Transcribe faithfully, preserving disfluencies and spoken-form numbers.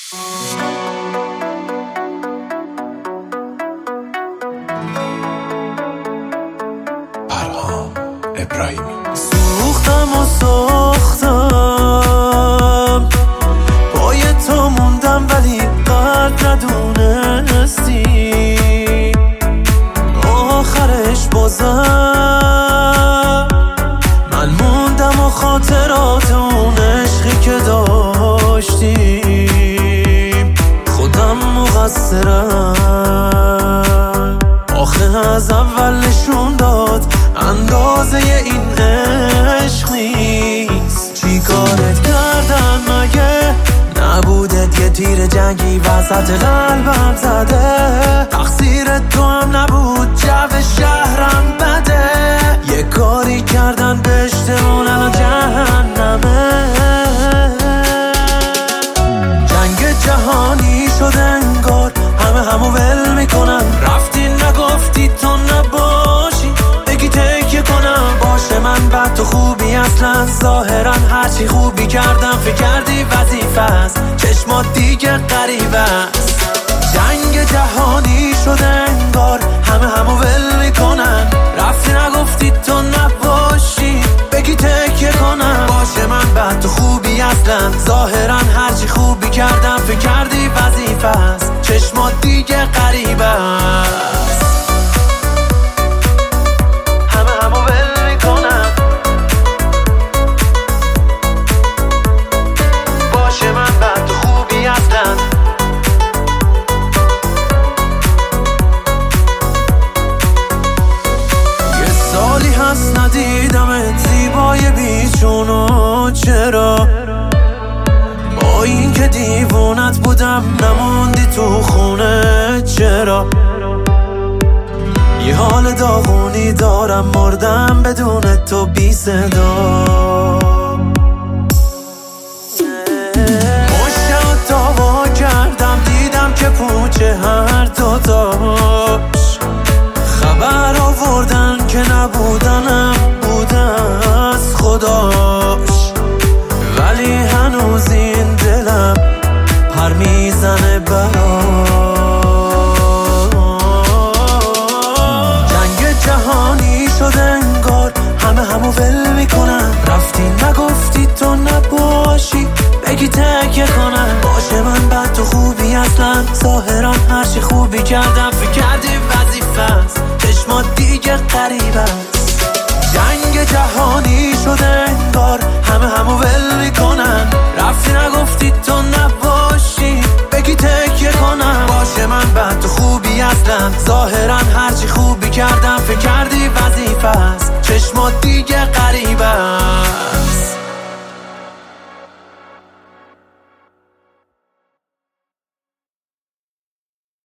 پرهام ابراهیمی. سوختم و ساختم پای تو موندم ولی قلب ندونستی آخرش بازم من موندم و خاطرات اون عشقی که داشتیم خودم مقصرم آخه از اول نشون داد اندازه این عشق نیست. چی کارت کردن مگه نبودت یه تیر جنگی وسط قلبم زده تقصیر تو هم نبود جو شهرم بده یه کاری کردن بهشتمون الان جهنمه جنگ جهانی شد انگار همه همو ول میکنن رفتی نگفتی تو نباشی بگی تکیه کنم باشه من بد تو خوبی اصلا ظاهرا هرچی خوبی کردم فکر کردی وظیفه است چشمات دیگه غریبه است جنگ جهانی شده انگار همه همو ول میکنن رفتی نگفتی تو نباشی بگی تکیه کنم باشه من بد تو خوبی اصلا ظاهرا هرچی خوبی کردم فکر کردی وظیفه است چشمات دیگه غریبه است همه همو ول میکنن باشه من بد تو خوبی اصلا یه سالی هست ندیدمت زیبای بیچونو چرا با این که دیوونت بودم نموندی تو خونه چرا یه حال داغونی دارم مردم بدون تو بی صدا مشت داوا کردم دیدم که پوچه هر دوتاش خبر آوردن که نبودنم بوده از خداش ولی هنوز این دلم پر میزنه برا جنگ جهانی شد انگار همه همو ول میکنن رفتی نگفتی تو نباشی بگی تکیه کنن باشه من بد تو خوبی اصلا ظاهرا هرچی خوبی کردم فکر کردی وظیفه است چشمات دیگه غریبه است جنگ جهانی شده انگار همه همو ول میکنن رفتی نگفتی تو نباشی بگی تکیه کنم باشه من بد تو خوبی اصلا ظاهرا هرچی خوبی کردم فکر کردی وظیفه است چشمات دیگه